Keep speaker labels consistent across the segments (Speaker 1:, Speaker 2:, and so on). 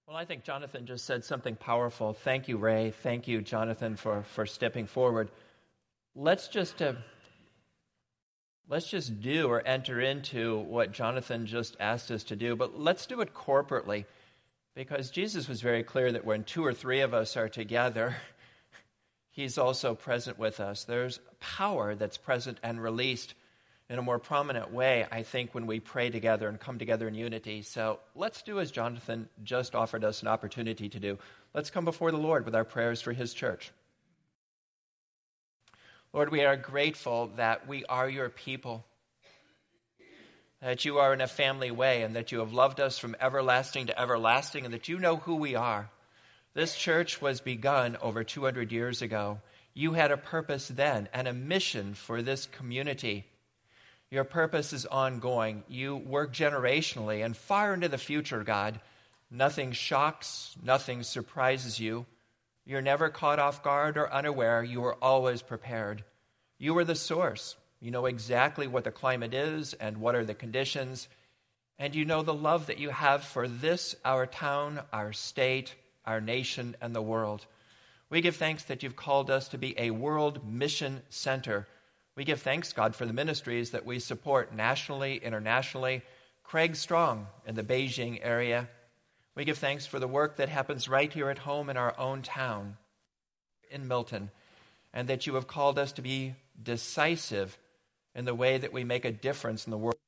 Speaker 1: Well, I think Jonathan just said something powerful. Thank you, Ray. Thank you, Jonathan, for stepping forward. Let's just do or enter into what Jonathan just asked us to do, but let's do it corporately, because Jesus was very clear that when two or three of us are together, he's also present with us. There's power that's present and released in a more prominent way, I think, when we pray together and come together in unity. So let's do as Jonathan just offered us an opportunity to do. Let's come before the Lord with our prayers for his church. Lord, we are grateful that we are your people, that you are in a family way, and that you have loved us from everlasting to everlasting, and that you know who we are. This church was begun over 200 years ago. You had a purpose then and a mission for this community. Your purpose is ongoing. You work generationally and far into the future, God. Nothing shocks, nothing surprises you. You're never caught off guard or unaware. You are always prepared. You are the source. You know exactly what the climate is and what are the conditions. And you know the love that you have for this, our town, our state, our nation, and the world. We give thanks that you've called us to be a world mission center. We give thanks, God, for the ministries that we support nationally, internationally. Craig Strong in the Beijing area. We give thanks for the work that happens right here at home in our own town, in Milton, and that you have called us to be decisive in the way that we make a difference in the world.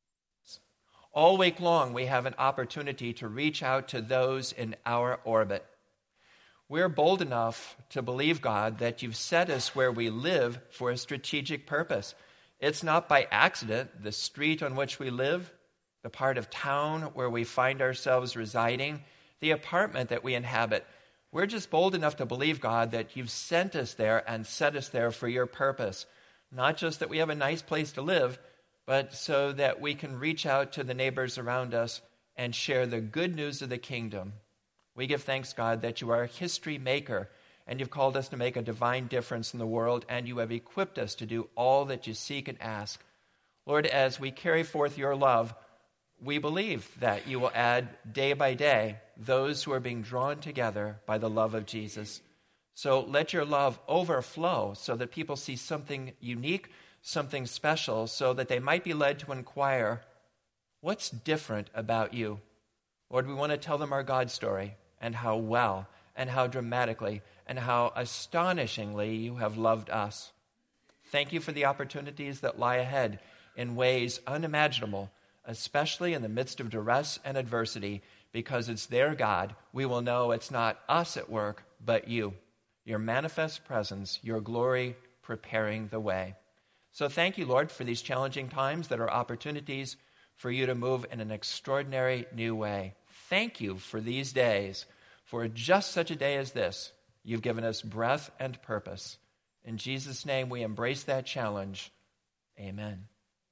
Speaker 1: All week long, we have an opportunity to reach out to those in our orbit. We're bold enough to believe, God, that you've set us where we live for a strategic purpose. It's not by accident. The street on which we live, the part of town where we find ourselves residing, the apartment that we inhabit, we're just bold enough to believe, God, that you've sent us there and set us there for your purpose. Not just that we have a nice place to live, but so that we can reach out to the neighbors around us and share the good news of the kingdom. We give thanks, God, that you are a history maker, and you've called us to make a divine difference in the world, and you have equipped us to do all that you seek and ask. Lord, as we carry forth your love, we believe that you will add day by day those who are being drawn together by the love of Jesus. So let your love overflow so that people see something unique, something special, so that they might be led to inquire, what's different about you? Lord, we want to tell them our God story, and how well, and how dramatically, and how astonishingly you have loved us. Thank you for the opportunities that lie ahead in ways unimaginable, especially in the midst of duress and adversity, because it's there, God, we will know it's not us at work, but you, your manifest presence, your glory preparing the way. So thank you, Lord, for these challenging times that are opportunities for you to move in an extraordinary new way. Thank you for these days. For just such a day as this, you've given us breath and purpose. In Jesus' name, we embrace that challenge. Amen.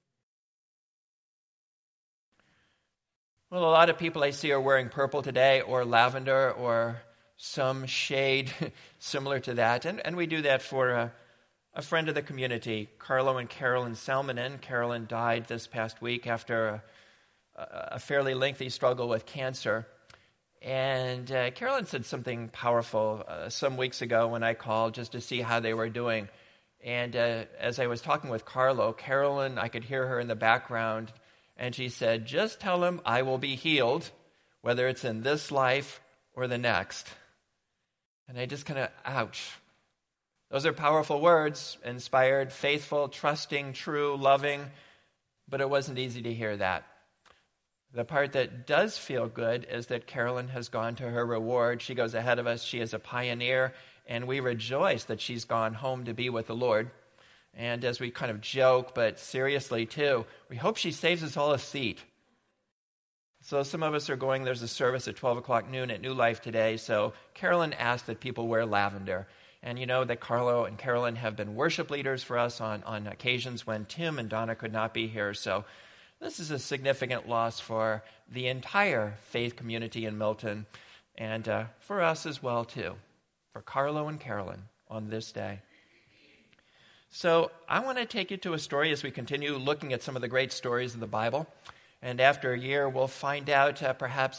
Speaker 1: Well, a lot of people I see are wearing purple today, or lavender, or some shade similar to that. And we do that for a friend of the community, Carlo and Carolyn Salmonen. Carolyn died this past week after a fairly lengthy struggle with cancer. And Carolyn said something powerful some weeks ago when I called just to see how they were doing. And as I was talking with Carlo, Carolyn, I could hear her in the background, and she said, just tell him I will be healed, whether it's in this life or the next. And I just kind of, ouch. Those are powerful words, inspired, faithful, trusting, true, loving, but it wasn't easy to hear that. The part that does feel good is that Carolyn has gone to her reward. She goes ahead of us. She is a pioneer, and we rejoice that she's gone home to be with the Lord. And as we kind of joke, but seriously too, we hope she saves us all a seat. So some of us are going, there's a service at 12 o'clock noon at New Life today, so Carolyn asked that people wear lavender. And you know that Carlo and Carolyn have been worship leaders for us on occasions when Tim and Donna could not be here, so this is a significant loss for the entire faith community in Milton, and for us as well, too, for Carlo and Carolyn on this day. So I want to take you to a story as we continue looking at some of the great stories of the Bible. And after a year, we'll find out perhaps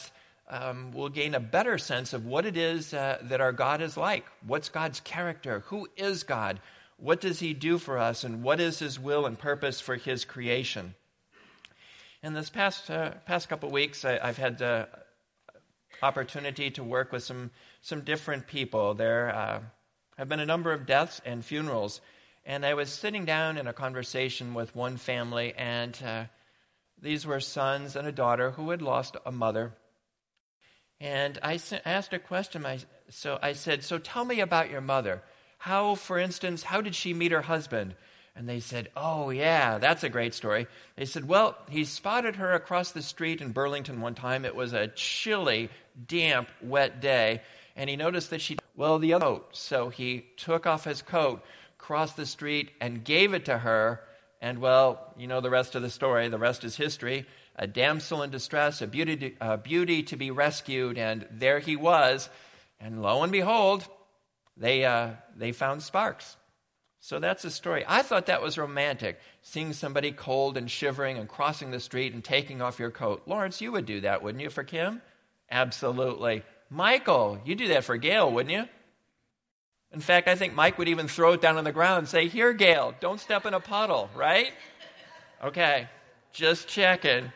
Speaker 1: we'll gain a better sense of what it is that our God is like. What's God's character? Who is God? What does he do for us? And what is his will and purpose for his creation? In this past couple of weeks, I've had the opportunity to work with some different people. There have been a number of deaths and funerals. And I was sitting down in a conversation with one family, and these were sons and a daughter who had lost a mother. And I asked a question. I said, so tell me about your mother. For instance, how did she meet her husband? And they said, oh, yeah, that's a great story. They said, well, he spotted her across the street in Burlington one time. It was a chilly, damp, wet day. And he noticed that the other coat. So he took off his coat, crossed the street, and gave it to her. And, well, you know the rest of the story. The rest is history. A damsel in distress, a beauty to be rescued. And there he was. And lo and behold, they found sparks. So that's the story. I thought that was romantic, seeing somebody cold and shivering and crossing the street and taking off your coat. Lawrence, you would do that, wouldn't you, for Kim? Absolutely. Michael, you'd do that for Gail, wouldn't you? In fact, I think Mike would even throw it down on the ground and say, here, Gail, don't step in a puddle, right? Okay, just checking.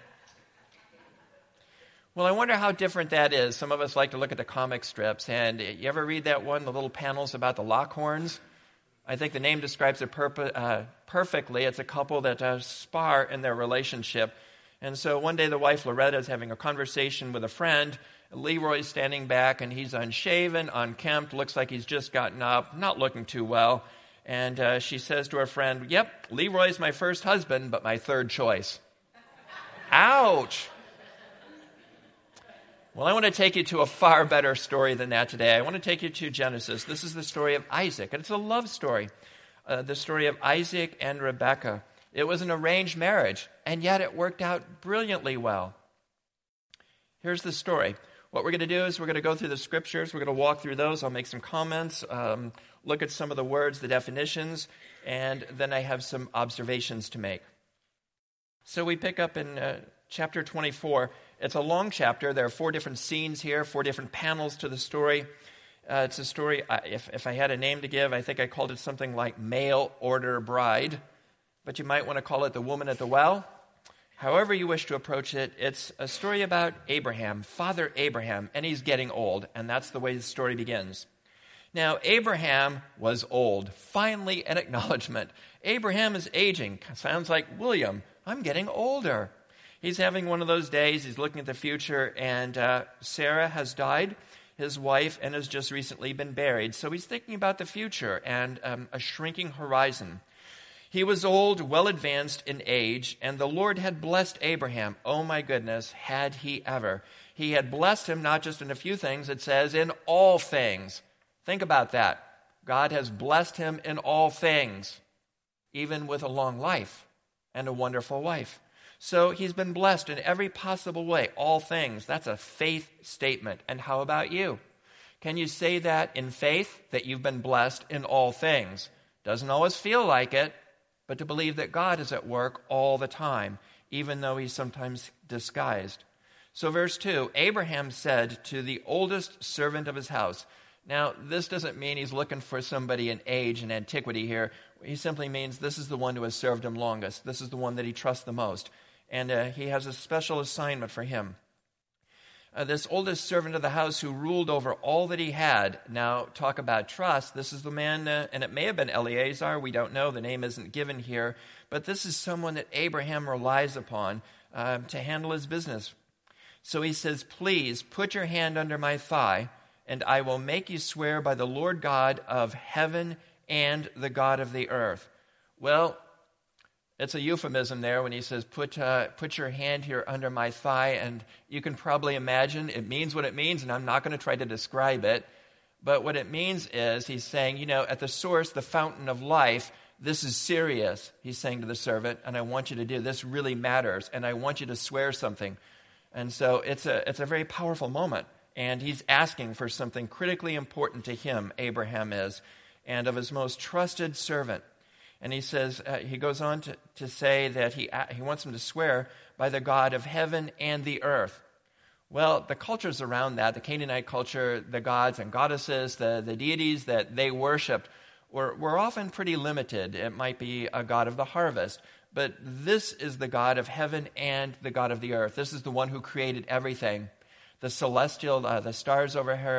Speaker 1: Well, I wonder how different that is. Some of us like to look at the comic strips, and you ever read that one, the little panels about the Lockhorns? I think the name describes it perfectly. It's a couple that spar in their relationship. And so one day the wife, Loretta, is having a conversation with a friend. Leroy's standing back, and he's unshaven, unkempt, looks like he's just gotten up, not looking too well. And she says to her friend, yep, Leroy's my first husband, but my third choice. Ouch! Well, I want to take you to a far better story than that today. I want to take you to Genesis. This is the story of Isaac, and it's a love story. The story of Isaac and Rebekah. It was an arranged marriage, and yet it worked out brilliantly well. Here's the story. What we're going to do is we're going to go through the scriptures. We're going to walk through those. I'll make some comments, look at some of the words, the definitions, and then I have some observations to make. So we pick up in chapter 24. It's a long chapter. There are 4 different scenes here, 4 different panels to the story. It's a story, if I had a name to give, I think I called it something like Mail Order Bride. But you might want to call it The Woman at the Well. However you wish to approach it, it's a story about Abraham, Father Abraham, and he's getting old, and that's the way the story begins. Now, Abraham was old. Finally, an acknowledgement. Abraham is aging. Sounds like William. I'm getting older. He's having one of those days. He's looking at the future, and Sarah has died, his wife, and has just recently been buried. So he's thinking about the future and a shrinking horizon. He was old, well advanced in age, and the Lord had blessed Abraham. Oh my goodness, had he ever. He had blessed him not just in a few things, it says in all things. Think about that. God has blessed him in all things, even with a long life and a wonderful wife. So he's been blessed in every possible way, all things. That's a faith statement. And how about you? Can you say that in faith, that you've been blessed in all things? Doesn't always feel like it, but to believe that God is at work all the time, even though he's sometimes disguised. So verse 2, Abraham said to the oldest servant of his house. Now, this doesn't mean he's looking for somebody in age and antiquity here. He simply means this is the one who has served him longest. This is the one that he trusts the most. And he has a special assignment for him. This oldest servant of the house who ruled over all that he had. Now, talk about trust. This is the man, and it may have been Eleazar. We don't know. The name isn't given here. But this is someone that Abraham relies upon to handle his business. So he says, please put your hand under my thigh, and I will make you swear by the Lord God of heaven and the God of the earth. Well, it's a euphemism there when he says, put your hand here under my thigh, and you can probably imagine it means what it means, and I'm not going to try to describe it. But what it means is he's saying, at the source, the fountain of life, this is serious, he's saying to the servant, and I want you to do this really matters, and I want you to swear something. And so it's a very powerful moment, and he's asking for something critically important to him, Abraham is, and of his most trusted servant. And he says, he goes on to say that he wants him to swear by the God of heaven and the earth. Well, the cultures around that, the Canaanite culture, the gods and goddesses, the deities that they worshipped were often pretty limited. It might be a god of the harvest, but this is the God of heaven and the God of the earth. This is the one who created everything. The celestial, the stars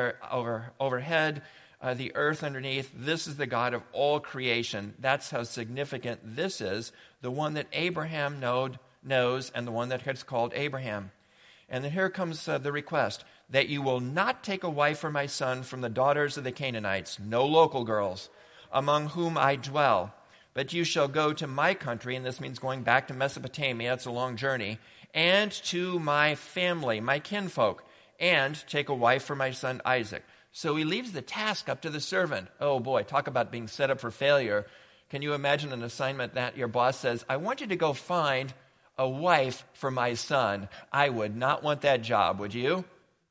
Speaker 1: overhead, the earth underneath. This is the God of all creation. That's how significant this is, the one that Abraham knows and the one that has called Abraham. And then here comes the request, that you will not take a wife for my son from the daughters of the Canaanites, no local girls, among whom I dwell. But you shall go to my country, and this means going back to Mesopotamia, it's a long journey, and to my family, my kinfolk, and take a wife for my son Isaac. So he leaves the task up to the servant. Oh boy, talk about being set up for failure. Can you imagine an assignment that your boss says, I want you to go find a wife for my son? I would not want that job, would you?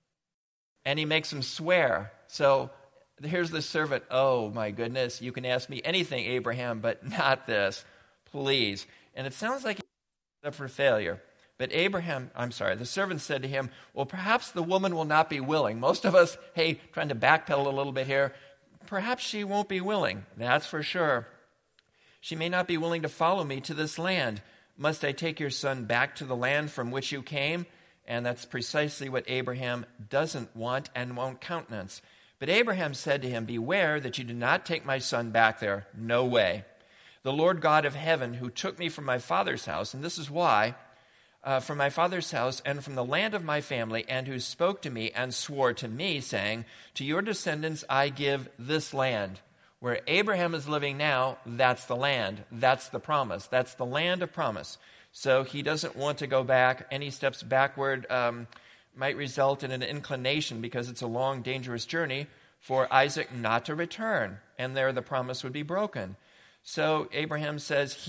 Speaker 1: And he makes him swear. So here's the servant. Oh my goodness, you can ask me anything, Abraham, but not this, please. And it sounds like he's set up for failure. But the servant said to him, well, perhaps the woman will not be willing. Most of us, trying to backpedal a little bit here, perhaps she won't be willing. That's for sure. She may not be willing to follow me to this land. Must I take your son back to the land from which you came? And that's precisely what Abraham doesn't want and won't countenance. But Abraham said to him, beware that you do not take my son back there. No way. The Lord God of heaven, who took me from my father's house, and this is why, from my father's house and from the land of my family, and who spoke to me and swore to me, saying, to your descendants I give this land. Where Abraham is living now, that's the land. That's the promise. That's the land of promise. So he doesn't want to go back. Any steps backward might result in an inclination, because it's a long, dangerous journey, for Isaac not to return. And there the promise would be broken. So Abraham says,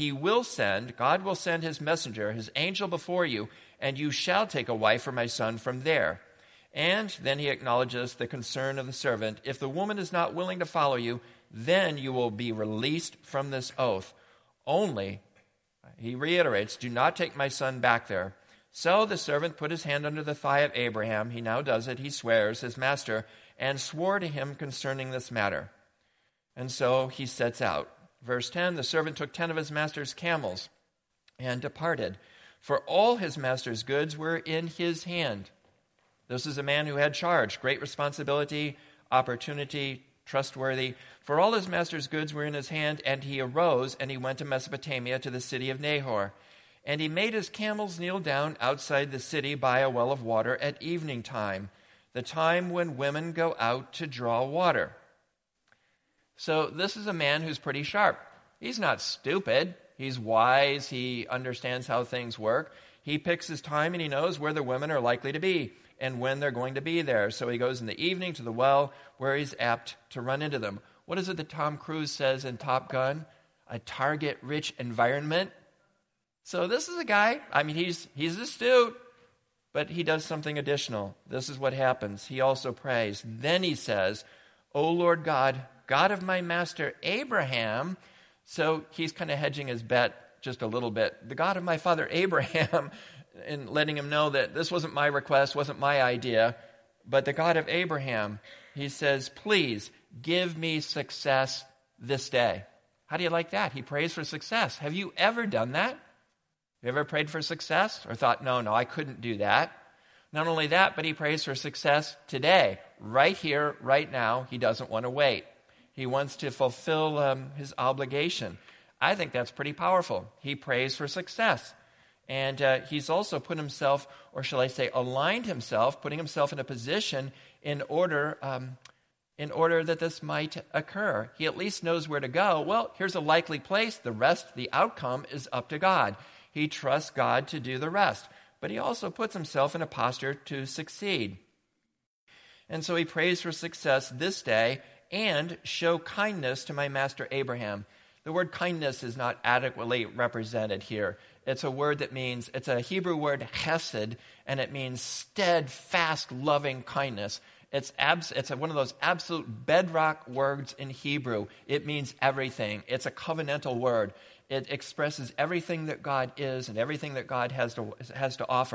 Speaker 1: God will send his messenger, his angel before you, and you shall take a wife for my son from there. And then he acknowledges the concern of the servant. If the woman is not willing to follow you, then you will be released from this oath. Only, he reiterates, do not take my son back there. So the servant put his hand under the thigh of Abraham. He now does it. He swears, his master, and swore to him concerning this matter. And so he sets out. Verse 10, the servant took 10 of his master's camels and departed, for all his master's goods were in his hand. This is a man who had charge, great responsibility, opportunity, trustworthy. For all his master's goods were in his hand, and he arose, and he went to Mesopotamia, to the city of Nahor. And he made his camels kneel down outside the city by a well of water at evening time, the time when women go out to draw water. So this is a man who's pretty sharp. He's not stupid. He's wise. He understands how things work. He picks his time, and he knows where the women are likely to be and when they're going to be there. So he goes in the evening to the well where he's apt to run into them. What is it that Tom Cruise says in Top Gun? A target-rich environment. So this is a guy, he's astute, but he does something additional. This is what happens. He also prays. Then he says, O Lord God, God of my master Abraham. So he's kind of hedging his bet just a little bit. The God of my father Abraham, and letting him know that this wasn't my request, wasn't my idea, but the God of Abraham. He says, please give me success this day. How do you like that? He prays for success. Have you ever done that? You ever prayed for success or thought, no, I couldn't do that? Not only that, but he prays for success today, right here, right now. He doesn't want to wait. He wants to fulfill his obligation. I think that's pretty powerful. He prays for success. And he's also put himself, or shall I say, aligned himself, putting himself in a position in order that this might occur. He at least knows where to go. Well, here's a likely place. The rest, the outcome, is up to God. He trusts God to do the rest. But he also puts himself in a posture to succeed. And so he prays for success this day and show kindness to my master Abraham. The word kindness is not adequately represented here. It's a word that means, it's a Hebrew word, chesed, and it means steadfast, loving kindness. It's one of those absolute bedrock words in Hebrew. It means everything. It's a covenantal word. It expresses everything that God is and everything that God has to offer.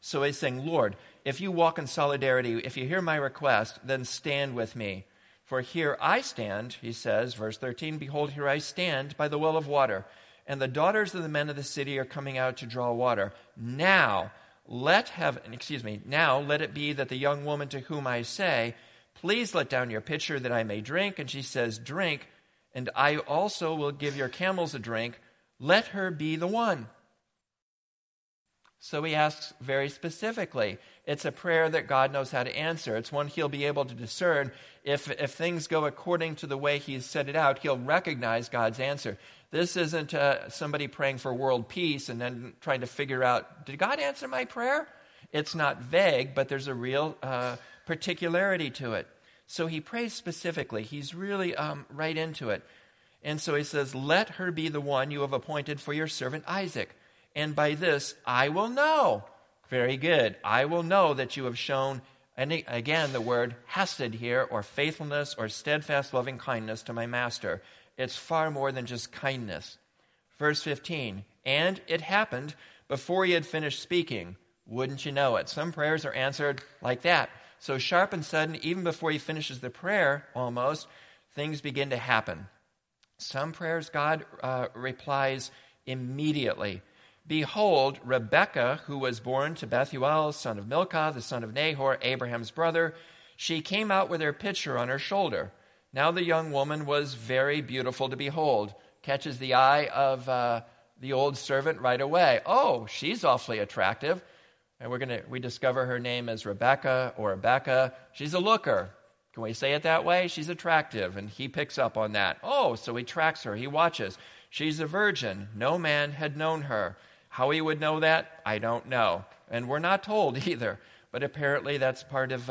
Speaker 1: So he's saying, Lord, if you walk in solidarity, if you hear my request, then stand with me. For here I stand, he says, verse 13, behold, here I stand by the well of water, and the daughters of the men of the city are coming out to draw water. Now let it be that the young woman to whom I say, please let down your pitcher that I may drink. And she says, drink, and I also will give your camels a drink. Let her be the one. So he asks very specifically. It's a prayer that God knows how to answer. It's one he'll be able to discern. If things go according to the way he's set it out, he'll recognize God's answer. This isn't somebody praying for world peace and then trying to figure out, did God answer my prayer? It's not vague, but there's a real particularity to it. So he prays specifically. He's really right into it. And so he says, let her be the one you have appointed for your servant Isaac. And by this I will know. Very good. I will know that you have shown, and again the word hesed here, or faithfulness, or steadfast loving kindness to my master. It's far more than just kindness. Verse 15, and it happened before he had finished speaking. Wouldn't you know it? Some prayers are answered like that. So sharp and sudden, even before he finishes the prayer, almost, things begin to happen. Some prayers God replies immediately. Behold, Rebekah, who was born to Bethuel, son of Milcah, the son of Nahor, Abraham's brother, she came out with her pitcher on her shoulder. Now the young woman was very beautiful to behold. Catches the eye of the old servant right away. Oh, she's awfully attractive. And we discover her name as Rebekah or Rebecca. She's a looker. Can we say it that way? She's attractive, and he picks up on that. Oh, so he tracks her. He watches. She's a virgin. No man had known her. How he would know that, I don't know. And we're not told either. But apparently that's part of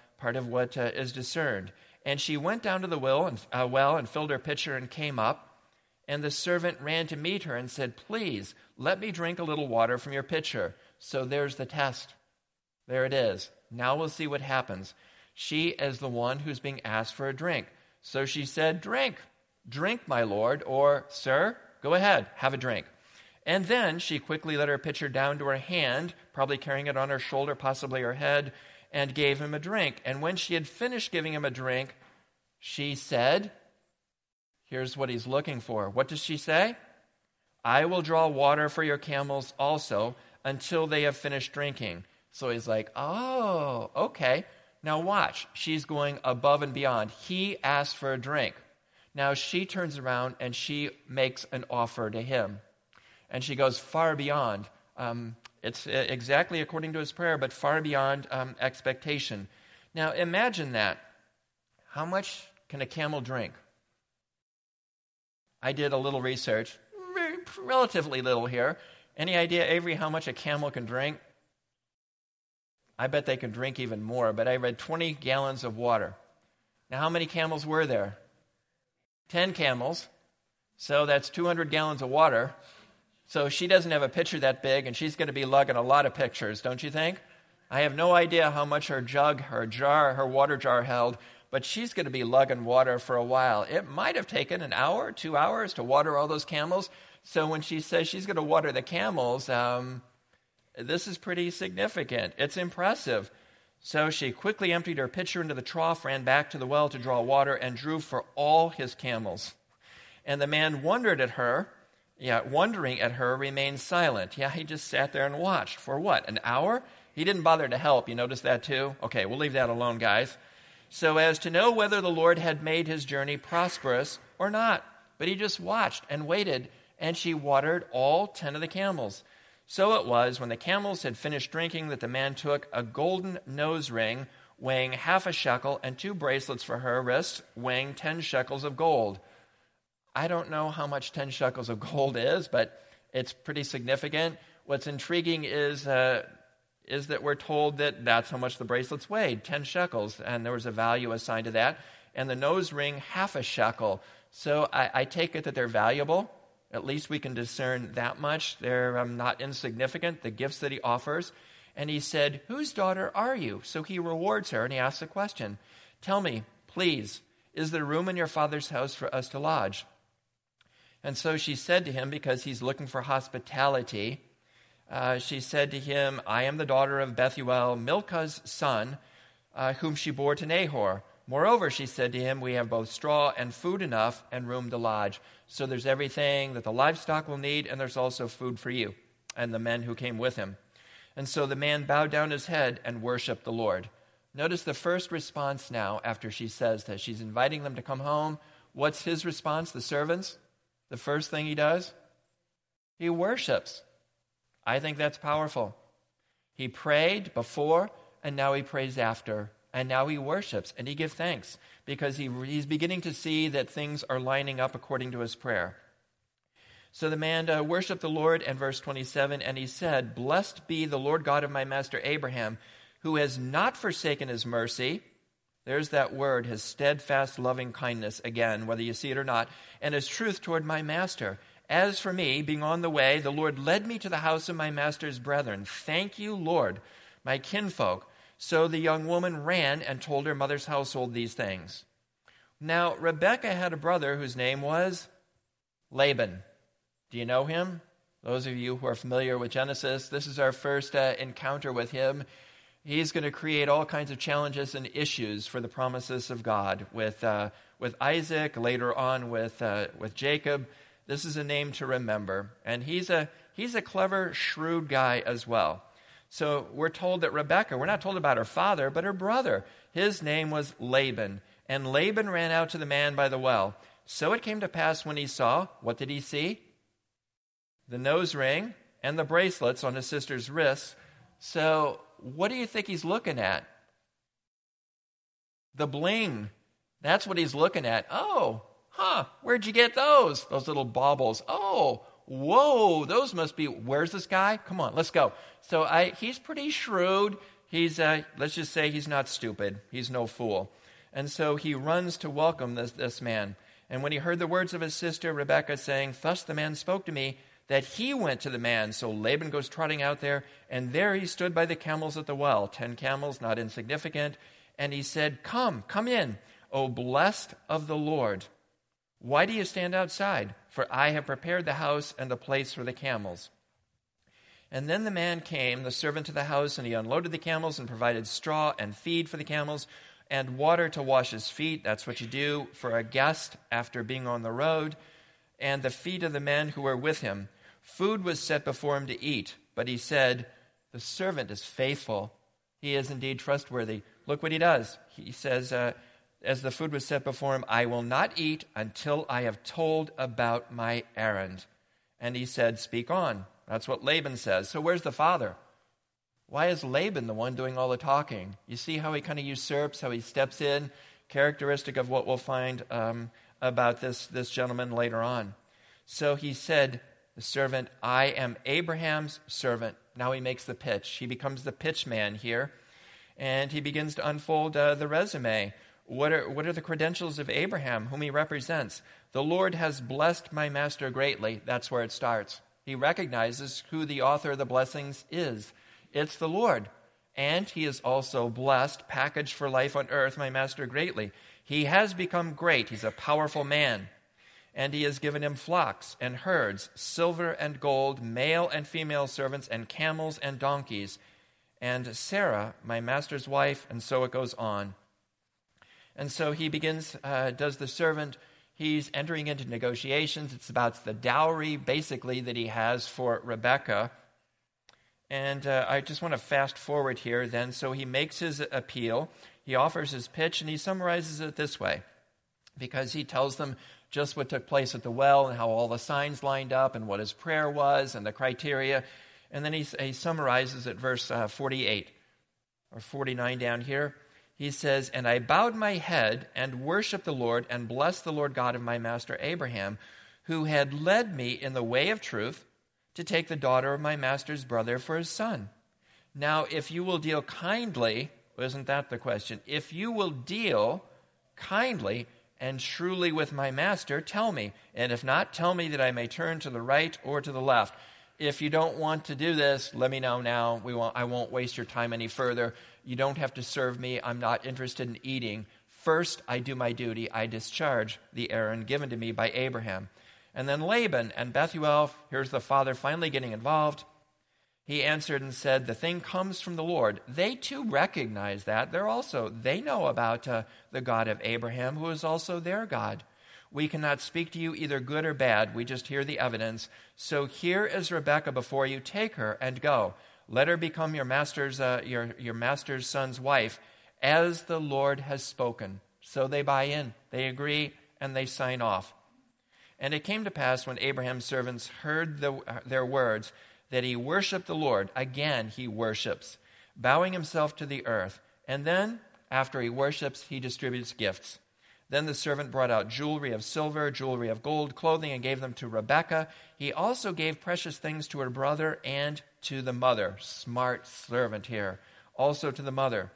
Speaker 1: what is discerned. And she went down to the well and filled her pitcher and came up. And the servant ran to meet her and said, please, let me drink a little water from your pitcher. So there's the test. There it is. Now we'll see what happens. She is the one who's being asked for a drink. So she said, drink, my lord, or sir, go ahead, have a drink. And then she quickly let her pitcher down to her hand, probably carrying it on her shoulder, possibly her head, and gave him a drink. And when she had finished giving him a drink, she said, here's what he's looking for. What does she say? I will draw water for your camels also until they have finished drinking. So he's like, oh, okay. Now watch. She's going above and beyond. He asked for a drink. Now she turns around and she makes an offer to him. And she goes far beyond. It's exactly according to his prayer, but far beyond expectation. Now imagine that. How much can a camel drink? I did a little research, relatively little here. Any idea, Avery, how much a camel can drink? I bet they can drink even more, but I read 20 gallons of water. Now how many camels were there? 10 camels. So that's 200 gallons of water. So she doesn't have a pitcher that big, and she's going to be lugging a lot of pitchers, don't you think? I have no idea how much her jug, her water jar held, but she's going to be lugging water for a while. It might have taken an hour, 2 hours to water all those camels. So when she says she's going to water the camels, this is pretty significant. It's impressive. So she quickly emptied her pitcher into the trough, ran back to the well to draw water, and drew for all his camels. And the man wondering at her, remained silent. He just sat there and watched. For what, an hour? He didn't bother to help. You notice that too? Okay, we'll leave that alone, guys. So as to know whether the Lord had made his journey prosperous or not. But he just watched and waited, and she watered all 10 of the camels. So it was, when the camels had finished drinking, that the man took a golden nose ring weighing 1/2 shekel and 2 bracelets for her wrists weighing 10 shekels of gold. I don't know how much 10 shekels of gold is, but it's pretty significant. What's intriguing is that we're told that that's how much the bracelets weighed, 10 shekels, and there was a value assigned to that. And the nose ring, 1/2 shekel. So I take it that they're valuable. At least we can discern that much. They're not insignificant, the gifts that he offers. And he said, whose daughter are you? So he rewards her, and he asks a question. Tell me, please, is there room in your father's house for us to lodge? And so she said to him, because he's looking for hospitality, she said to him, I am the daughter of Bethuel, Milcah's son, whom she bore to Nahor. Moreover, she said to him, we have both straw and food enough and room to lodge. So there's everything that the livestock will need, and there's also food for you and the men who came with him. And so the man bowed down his head and worshiped the Lord. Notice the first response now after she says that. She's inviting them to come home. What's his response, the servants? The first thing he does? He worships. I think that's powerful. He prayed before, and now he prays after. And now he worships, and he gives thanks, because he's beginning to see that things are lining up according to his prayer. So the man worshiped the Lord, and verse 27, and he said, Blessed be the Lord God of my master Abraham, who has not forsaken his mercy. There's that word, his steadfast loving kindness, again, whether you see it or not, and his truth toward my master. As for me, being on the way, the Lord led me to the house of my master's brethren. Thank you, Lord, my kinfolk. So the young woman ran and told her mother's household these things. Now, Rebekah had a brother whose name was Laban. Do you know him? Those of you who are familiar with Genesis, this is our first encounter with him. He's going to create all kinds of challenges and issues for the promises of God with Isaac, later on with Jacob. This is a name to remember. And he's a clever, shrewd guy as well. So we're told that Rebekah, we're not told about her father, but her brother. His name was Laban. And Laban ran out to the man by the well. So it came to pass when he saw, what did he see? The nose ring and the bracelets on his sister's wrists. So what do you think he's looking at? The bling. That's what he's looking at. Oh, where'd you get those? Those little baubles. Oh, whoa, those must be, where's this guy? Come on, let's go. So he's pretty shrewd. He's, let's just say he's not stupid. He's no fool. And so he runs to welcome this man. And when he heard the words of his sister Rebekah saying, Thus the man spoke to me, that he went to the man. So Laban goes trotting out there, and there he stood by the camels at the well, 10 camels, not insignificant. And he said, Come in, O blessed of the Lord. Why do you stand outside? For I have prepared the house and the place for the camels. And then the man came, the servant to the house, and he unloaded the camels and provided straw and feed for the camels and water to wash his feet. That's what you do for a guest after being on the road. And the feet of the men who were with him. Food was set before him to eat. But he said, The servant is faithful. He is indeed trustworthy. Look what he does. He says, as the food was set before him, I will not eat until I have told about my errand. And he said, Speak on. That's what Laban says. So where's the father? Why is Laban the one doing all the talking? You see how he kind of usurps, how he steps in, characteristic of what we'll find about this gentleman later on. So he said, the servant, I am Abraham's servant. Now he makes the pitch. He becomes the pitch man here. And he begins to unfold the resume. What are the credentials of Abraham, whom he represents? The Lord has blessed my master greatly. That's where it starts. He recognizes who the author of the blessings is. It's the Lord. And he is also blessed, packaged for life on earth, my master greatly. He has become great. He's a powerful man. And he has given him flocks and herds, silver and gold, male and female servants, and camels and donkeys. And Sarah, my master's wife, and so it goes on. And so he begins, does the servant, he's entering into negotiations. It's about the dowry, basically, that he has for Rebekah. And I just want to fast forward here then. So he makes his appeal. He offers his pitch, and he summarizes it this way. Because he tells them just what took place at the well and how all the signs lined up and what his prayer was and the criteria. And then he summarizes at verse 48 or 49 down here. He says, And I bowed my head and worshiped the Lord and blessed the Lord God of my master Abraham, who had led me in the way of truth to take the daughter of my master's brother for his son. Now, if you will deal kindly, isn't that the question? If you will deal kindly and truly with my master, tell me. And if not, tell me that I may turn to the right or to the left. If you don't want to do this, let me know now. I won't waste your time any further. You don't have to serve me. I'm not interested in eating. First, I do my duty. I discharge the errand given to me by Abraham. And then Laban and Bethuel, here's the father finally getting involved. He answered and said, the thing comes from the Lord. They too recognize that. They know about the God of Abraham, who is also their God. We cannot speak to you either good or bad. We just hear the evidence. So here is Rebekah before you. Take her and go. Let her become your master's son's wife, as the Lord has spoken. So they buy in, they agree, and they sign off. And it came to pass when Abraham's servants heard their words, that he worshipped the Lord. Again he worships, bowing himself to the earth. And then, after he worships, he distributes gifts. Then the servant brought out jewelry of silver, jewelry of gold, clothing, and gave them to Rebekah. He also gave precious things to her brother and to the mother. Smart servant here. Also to the mother.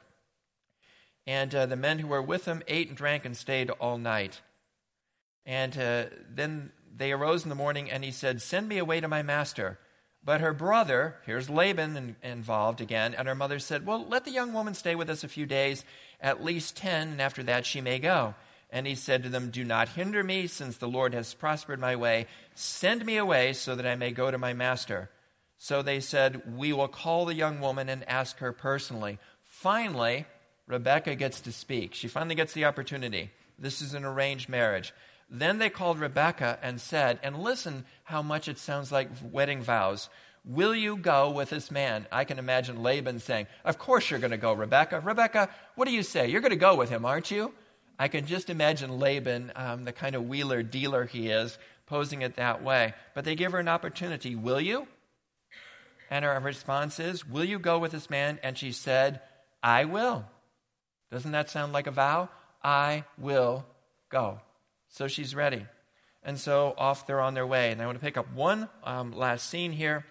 Speaker 1: And the men who were with him ate and drank and stayed all night. And then they arose in the morning, and he said, send me away to my master. But her brother, here's Laban involved again, and her mother said, well, let the young woman stay with us a few days, at least 10, and after that she may go. And he said to them, do not hinder me, since the Lord has prospered my way. Send me away so that I may go to my master. So they said, we will call the young woman and ask her personally. Finally, Rebekah gets to speak. She finally gets the opportunity. This is an arranged marriage. Then they called Rebekah and said, and listen how much it sounds like wedding vows. Will you go with this man? I can imagine Laban saying, of course you're going to go, Rebekah. Rebekah, what do you say? You're going to go with him, aren't you? I can just imagine Laban, the kind of wheeler-dealer he is, posing it that way. But they give her an opportunity. Will you? And her response is, will you go with this man? And she said, I will. Doesn't that sound like a vow? I will go. So she's ready. And so off they're on their way. And I want to pick up one last scene here.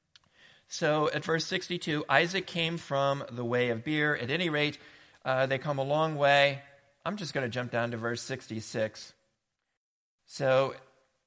Speaker 1: So at verse 62, Isaac came from the way of Beer. At any rate, they come a long way. I'm just going to jump down to verse 66. So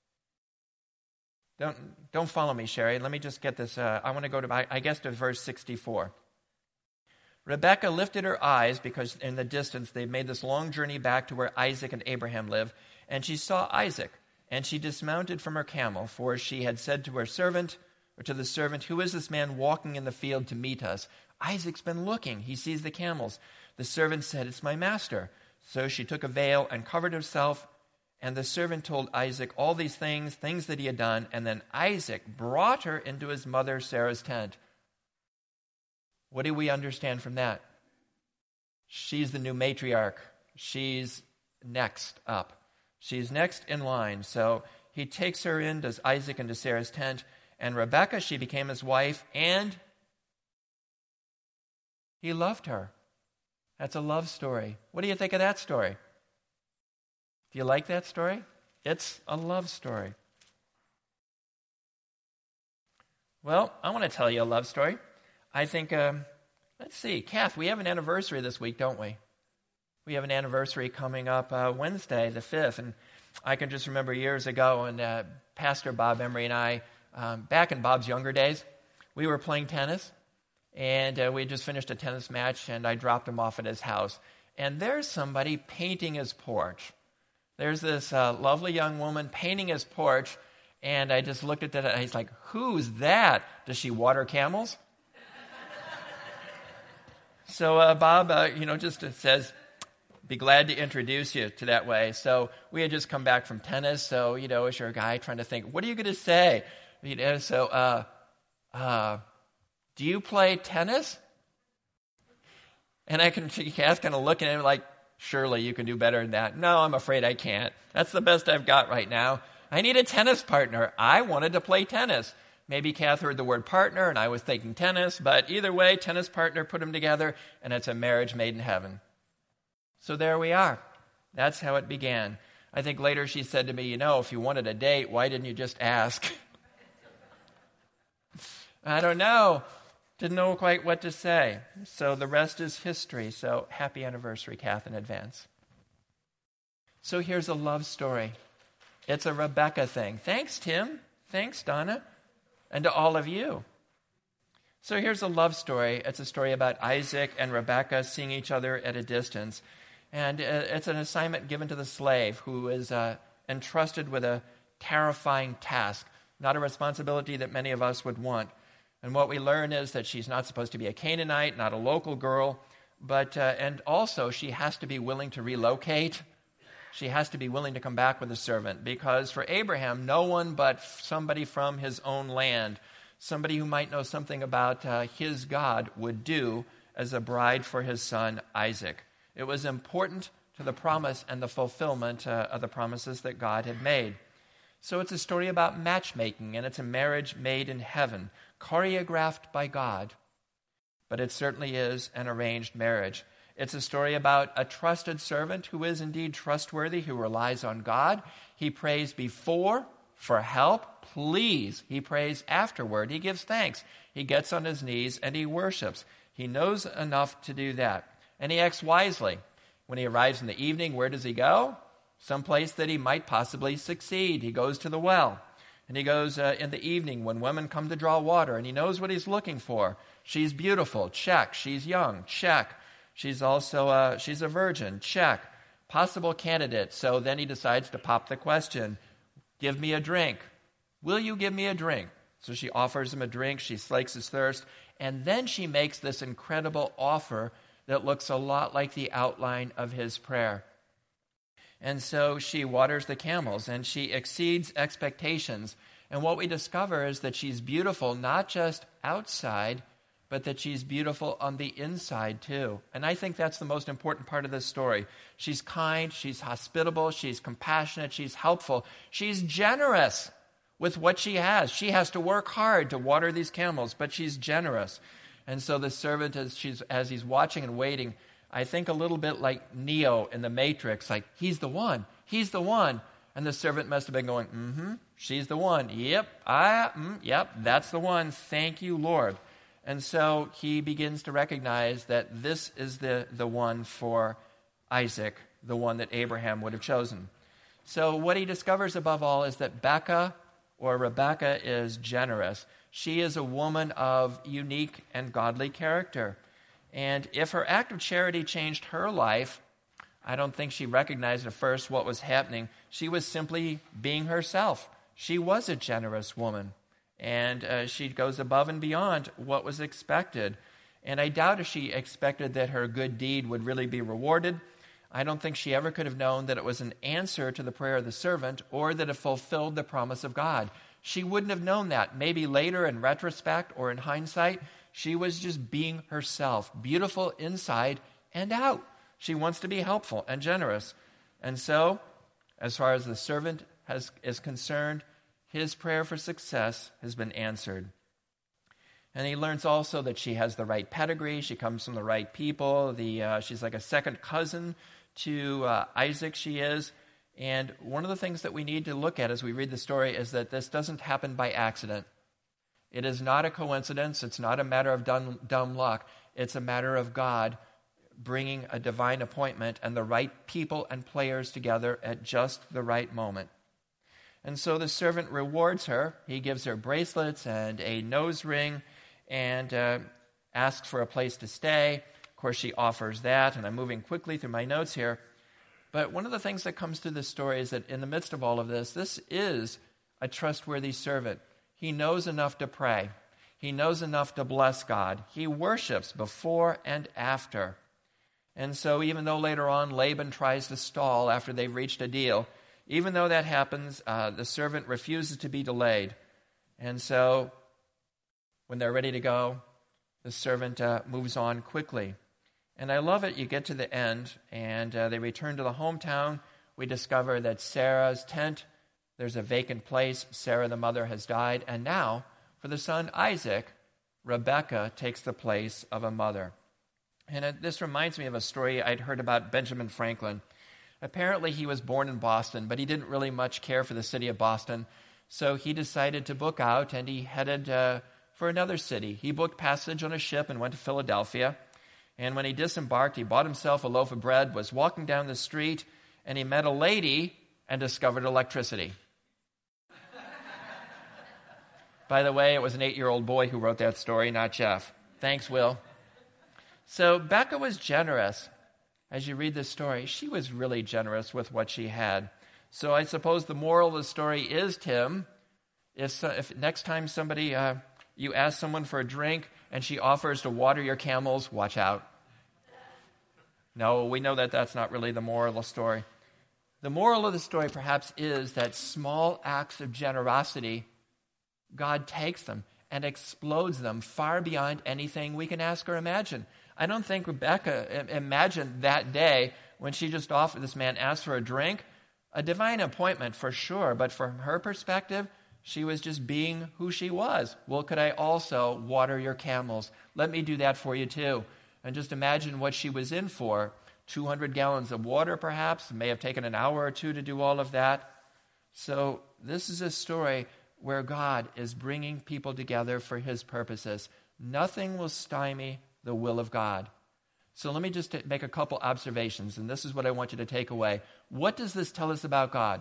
Speaker 1: don't follow me, Sherry. Let me just get this. I want to go to verse 64. Rebekah lifted her eyes, because in the distance they've made this long journey back to where Isaac and Abraham live, and she saw Isaac, and she dismounted from her camel, for she had said to the servant, who is this man walking in the field to meet us? Isaac's been looking. He sees the camels. The servant said, it's my master. So she took a veil and covered herself, and the servant told Isaac all these things that he had done, and then Isaac brought her into his mother Sarah's tent. What do we understand from that? She's the new matriarch. She's next up. She's next in line. So he takes her in, does Isaac into Sarah's tent, and Rebekah, she became his wife, and he loved her. That's a love story. What do you think of that story? Do you like that story? It's a love story. Well, I want to tell you a love story. I think, let's see, Kath, we have an anniversary this week, don't we? We have an anniversary coming up Wednesday, the 5th, and I can just remember years ago, and Pastor Bob Emery and I, back in Bob's younger days, we were playing tennis, and we had just finished a tennis match, and I dropped him off at his house, and there's somebody painting his porch. There's this lovely young woman painting his porch, and I just looked at that, and he's like, who's that? Does she water camels? So Bob, just says, be glad to introduce you to that way. So we had just come back from tennis. So, as your guy trying to think, what are you going to say? So, do you play tennis? And I can see Cass kind of looking at him like, surely you can do better than that. No, I'm afraid I can't. That's the best I've got right now. I need a tennis partner. I wanted to play tennis. Maybe Kath heard the word partner, and I was thinking tennis, but either way, tennis partner, put them together, and it's a marriage made in heaven. So there we are. That's how it began. I think later she said to me, if you wanted a date, why didn't you just ask? I don't know. Didn't know quite what to say. So the rest is history. So happy anniversary, Kath, in advance. So here's a love story. It's a Rebekah thing. Thanks, Tim. Thanks, Donna. And to all of you. So here's a love story. It's a story about Isaac and Rebekah seeing each other at a distance. And it's an assignment given to the slave who is entrusted with a terrifying task, not a responsibility that many of us would want. And what we learn is that she's not supposed to be a Canaanite, not a local girl, but and also she has to be willing to relocate. She has to be willing to come back with a servant, because for Abraham, no one but somebody from his own land, somebody who might know something about his God, would do as a bride for his son Isaac. It was important to the promise and the fulfillment of the promises that God had made. So it's a story about matchmaking, and it's a marriage made in heaven, choreographed by God. But it certainly is an arranged marriage. It's a story about a trusted servant who is indeed trustworthy, who relies on God. He prays before for help, please. He prays afterward. He gives thanks. He gets on his knees and he worships. He knows enough to do that. And he acts wisely. When he arrives in the evening, where does he go? Someplace that he might possibly succeed. He goes to the well. And he goes in the evening when women come to draw water, and he knows what he's looking for. She's beautiful, check. She's young, check. She's also she's a virgin, check. Possible candidate. So then he decides to pop the question, give me a drink. Will you give me a drink? So she offers him a drink. She slakes his thirst. And then she makes this incredible offer that looks a lot like the outline of his prayer. And so she waters the camels, and she exceeds expectations. And what we discover is that she's beautiful not just outside, but that she's beautiful on the inside too. And I think that's the most important part of this story. She's kind, she's hospitable, she's compassionate, she's helpful, she's generous with what she has. She has to work hard to water these camels, but she's generous. And so the servant, as he's watching and waiting, I think a little bit like Neo in the Matrix, like, he's the one. And the servant must have been going, she's the one. Yep, that's the one. Thank you, Lord. And so he begins to recognize that this is the one for Isaac, the one that Abraham would have chosen. So what he discovers above all is that Rebecca is generous. She is a woman of unique and godly character. And if her act of charity changed her life, I don't think she recognized at first what was happening. She was simply being herself. She was a generous woman. And she goes above and beyond what was expected. And I doubt if she expected that her good deed would really be rewarded. I don't think she ever could have known that it was an answer to the prayer of the servant or that it fulfilled the promise of God. She wouldn't have known that. Maybe later in retrospect or in hindsight, she was just being herself, beautiful inside and out. She wants to be helpful and generous. And so, as far as the servant is concerned, his prayer for success has been answered. And he learns also that she has the right pedigree. She comes from the right people. She's like a second cousin to Isaac, she is. And one of the things that we need to look at as we read the story is that this doesn't happen by accident. It is not a coincidence. It's not a matter of dumb luck. It's a matter of God bringing a divine appointment and the right people and players together at just the right moment. And so the servant rewards her. He gives her bracelets and a nose ring and asks for a place to stay. Of course, she offers that, and I'm moving quickly through my notes here. But one of the things that comes through this story is that in the midst of all of this is a trustworthy servant. He knows enough to pray. He knows enough to bless God. He worships before and after. And so even though later on Laban tries to stall after they've reached a deal, even though that happens, the servant refuses to be delayed. And so when they're ready to go, the servant moves on quickly. And I love it. You get to the end, and they return to the hometown. We discover that Sarah's tent, there's a vacant place. Sarah, the mother, has died. And now, for the son Isaac, Rebekah takes the place of a mother. And this reminds me of a story I'd heard about Benjamin Franklin. Apparently, he was born in Boston, but he didn't really much care for the city of Boston. So he decided to book out, and he headed for another city. He booked passage on a ship and went to Philadelphia. And when he disembarked, he bought himself a loaf of bread, was walking down the street, and he met a lady and discovered electricity. By the way, it was an 8-year-old boy who wrote that story, not Jeff. Thanks, Will. So Becca was generous. As you read this story, she was really generous with what she had. So I suppose the moral of the story is, Tim, if next time somebody You ask someone for a drink, and she offers to water your camels, watch out. No, we know that that's not really the moral of the story. The moral of the story perhaps is that small acts of generosity, God takes them and explodes them far beyond anything we can ask or imagine. I don't think Rebekah imagined that day when she just offered this man, asked for a drink, a divine appointment for sure, but from her perspective, she was just being who she was. Well, could I also water your camels? Let me do that for you too. And just imagine what she was in for. 200 gallons of water, perhaps. It may have taken an hour or two to do all of that. So this is a story where God is bringing people together for his purposes. Nothing will stymie the will of God. So let me just make a couple observations, and this is what I want you to take away. What does this tell us about God?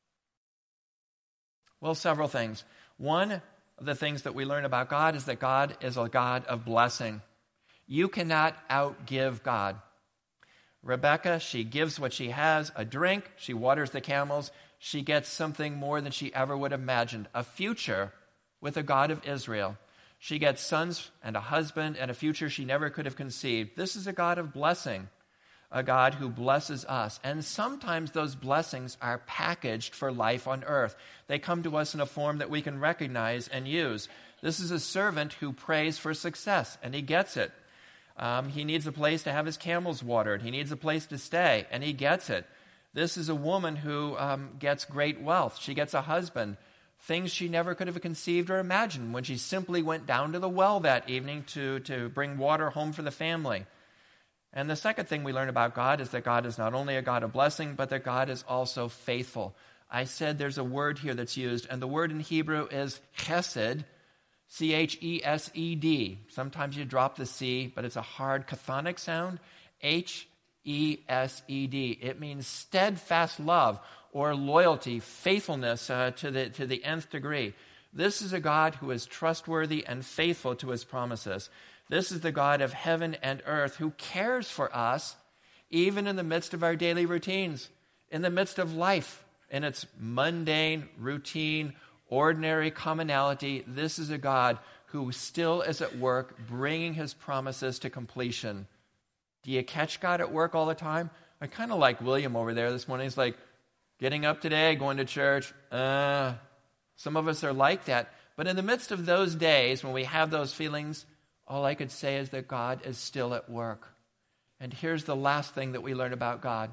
Speaker 1: Well, several things. One of the things that we learn about God is that God is a God of blessing. You cannot outgive God. Rebekah, she gives what she has, a drink. She waters the camels. She gets something more than she ever would have imagined, a future with the God of Israel. She gets sons and a husband and a future she never could have conceived. This is a God of blessing, a God who blesses us. And sometimes those blessings are packaged for life on earth. They come to us in a form that we can recognize and use. This is a servant who prays for success, and he gets it. He needs a place to have his camels watered. He needs a place to stay, and he gets it. This is a woman who gets great wealth. She gets a husband, things she never could have conceived or imagined when she simply went down to the well that evening to bring water home for the family. And the second thing we learn about God is that God is not only a God of blessing, but that God is also faithful. I said there's a word here that's used, and the word in Hebrew is chesed, C-H-E-S-E-D. Sometimes you drop the C, but it's a hard chthonic sound, H-E-S-E-D. It means steadfast love or loyalty, faithfulness to the nth degree. This is a God who is trustworthy and faithful to his promises. This is the God of heaven and earth who cares for us even in the midst of our daily routines, in the midst of life, in its mundane, routine, ordinary commonality. This is a God who still is at work bringing his promises to completion. Do you catch God at work all the time? I kind of like William over there this morning. He's like, getting up today, going to church. Some of us are like that. But in the midst of those days when we have those feelings, all I could say is that God is still at work. And here's the last thing that we learn about God.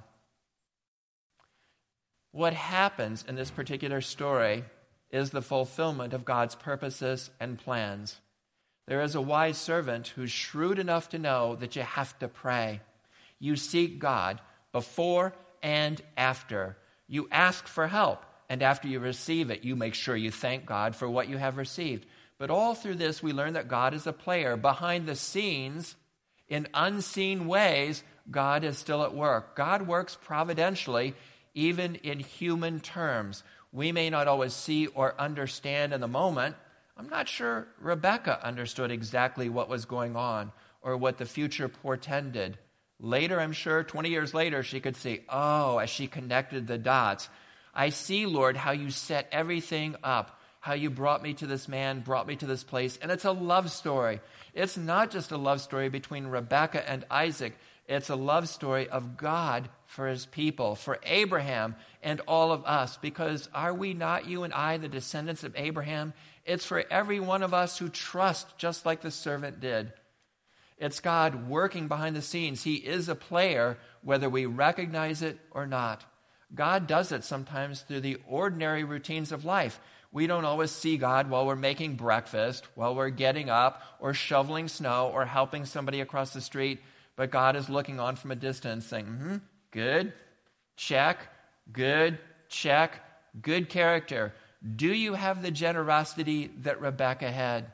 Speaker 1: What happens in this particular story is the fulfillment of God's purposes and plans. There is a wise servant who's shrewd enough to know that you have to pray. You seek God before and after. You ask for help, and after you receive it, you make sure you thank God for what you have received. But all through this, we learn that God is a player. Behind the scenes, in unseen ways, God is still at work. God works providentially, even in human terms. We may not always see or understand in the moment. I'm not sure Rebekah understood exactly what was going on or what the future portended. Later, I'm sure, 20 years later, she could see, oh, as she connected the dots, I see, Lord, how you set everything up, how you brought me to this man, brought me to this place. And it's a love story. It's not just a love story between Rebekah and Isaac. It's a love story of God for his people, for Abraham and all of us. Because are we not, you and I, the descendants of Abraham? It's for every one of us who trust just like the servant did. It's God working behind the scenes. He is a player, whether we recognize it or not. God does it sometimes through the ordinary routines of life. We don't always see God while we're making breakfast, while we're getting up, or shoveling snow, or helping somebody across the street. But God is looking on from a distance saying, good, check, good, check, good character. Do you have the generosity that Rebekah had?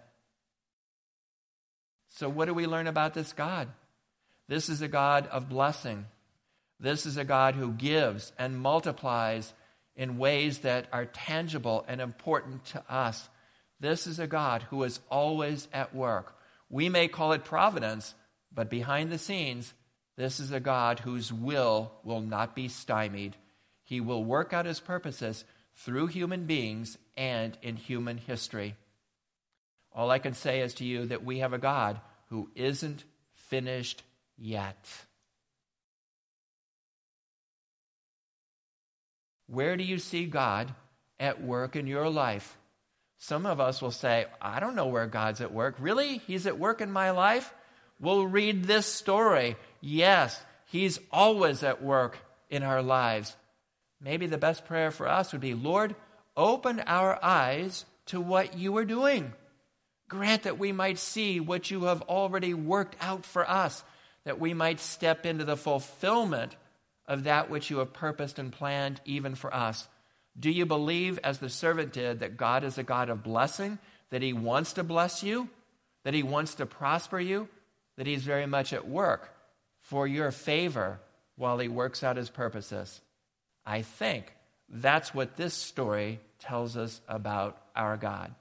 Speaker 1: So what do we learn about this God? This is a God of blessing. This is a God who gives and multiplies in ways that are tangible and important to us. This is a God who is always at work. We may call it providence, but behind the scenes, this is a God whose will not be stymied. He will work out his purposes through human beings and in human history. All I can say is to you that we have a God who isn't finished yet. Where do you see God at work in your life? Some of us will say, I don't know where God's at work. Really? He's at work in my life? We'll read this story. Yes, he's always at work in our lives. Maybe the best prayer for us would be, Lord, open our eyes to what you are doing. Grant that we might see what you have already worked out for us, that we might step into the fulfillment of that which you have purposed and planned even for us. Do you believe, as the servant did, that God is a God of blessing, that he wants to bless you, that he wants to prosper you, that he's very much at work for your favor while he works out his purposes? I think that's what this story tells us about our God.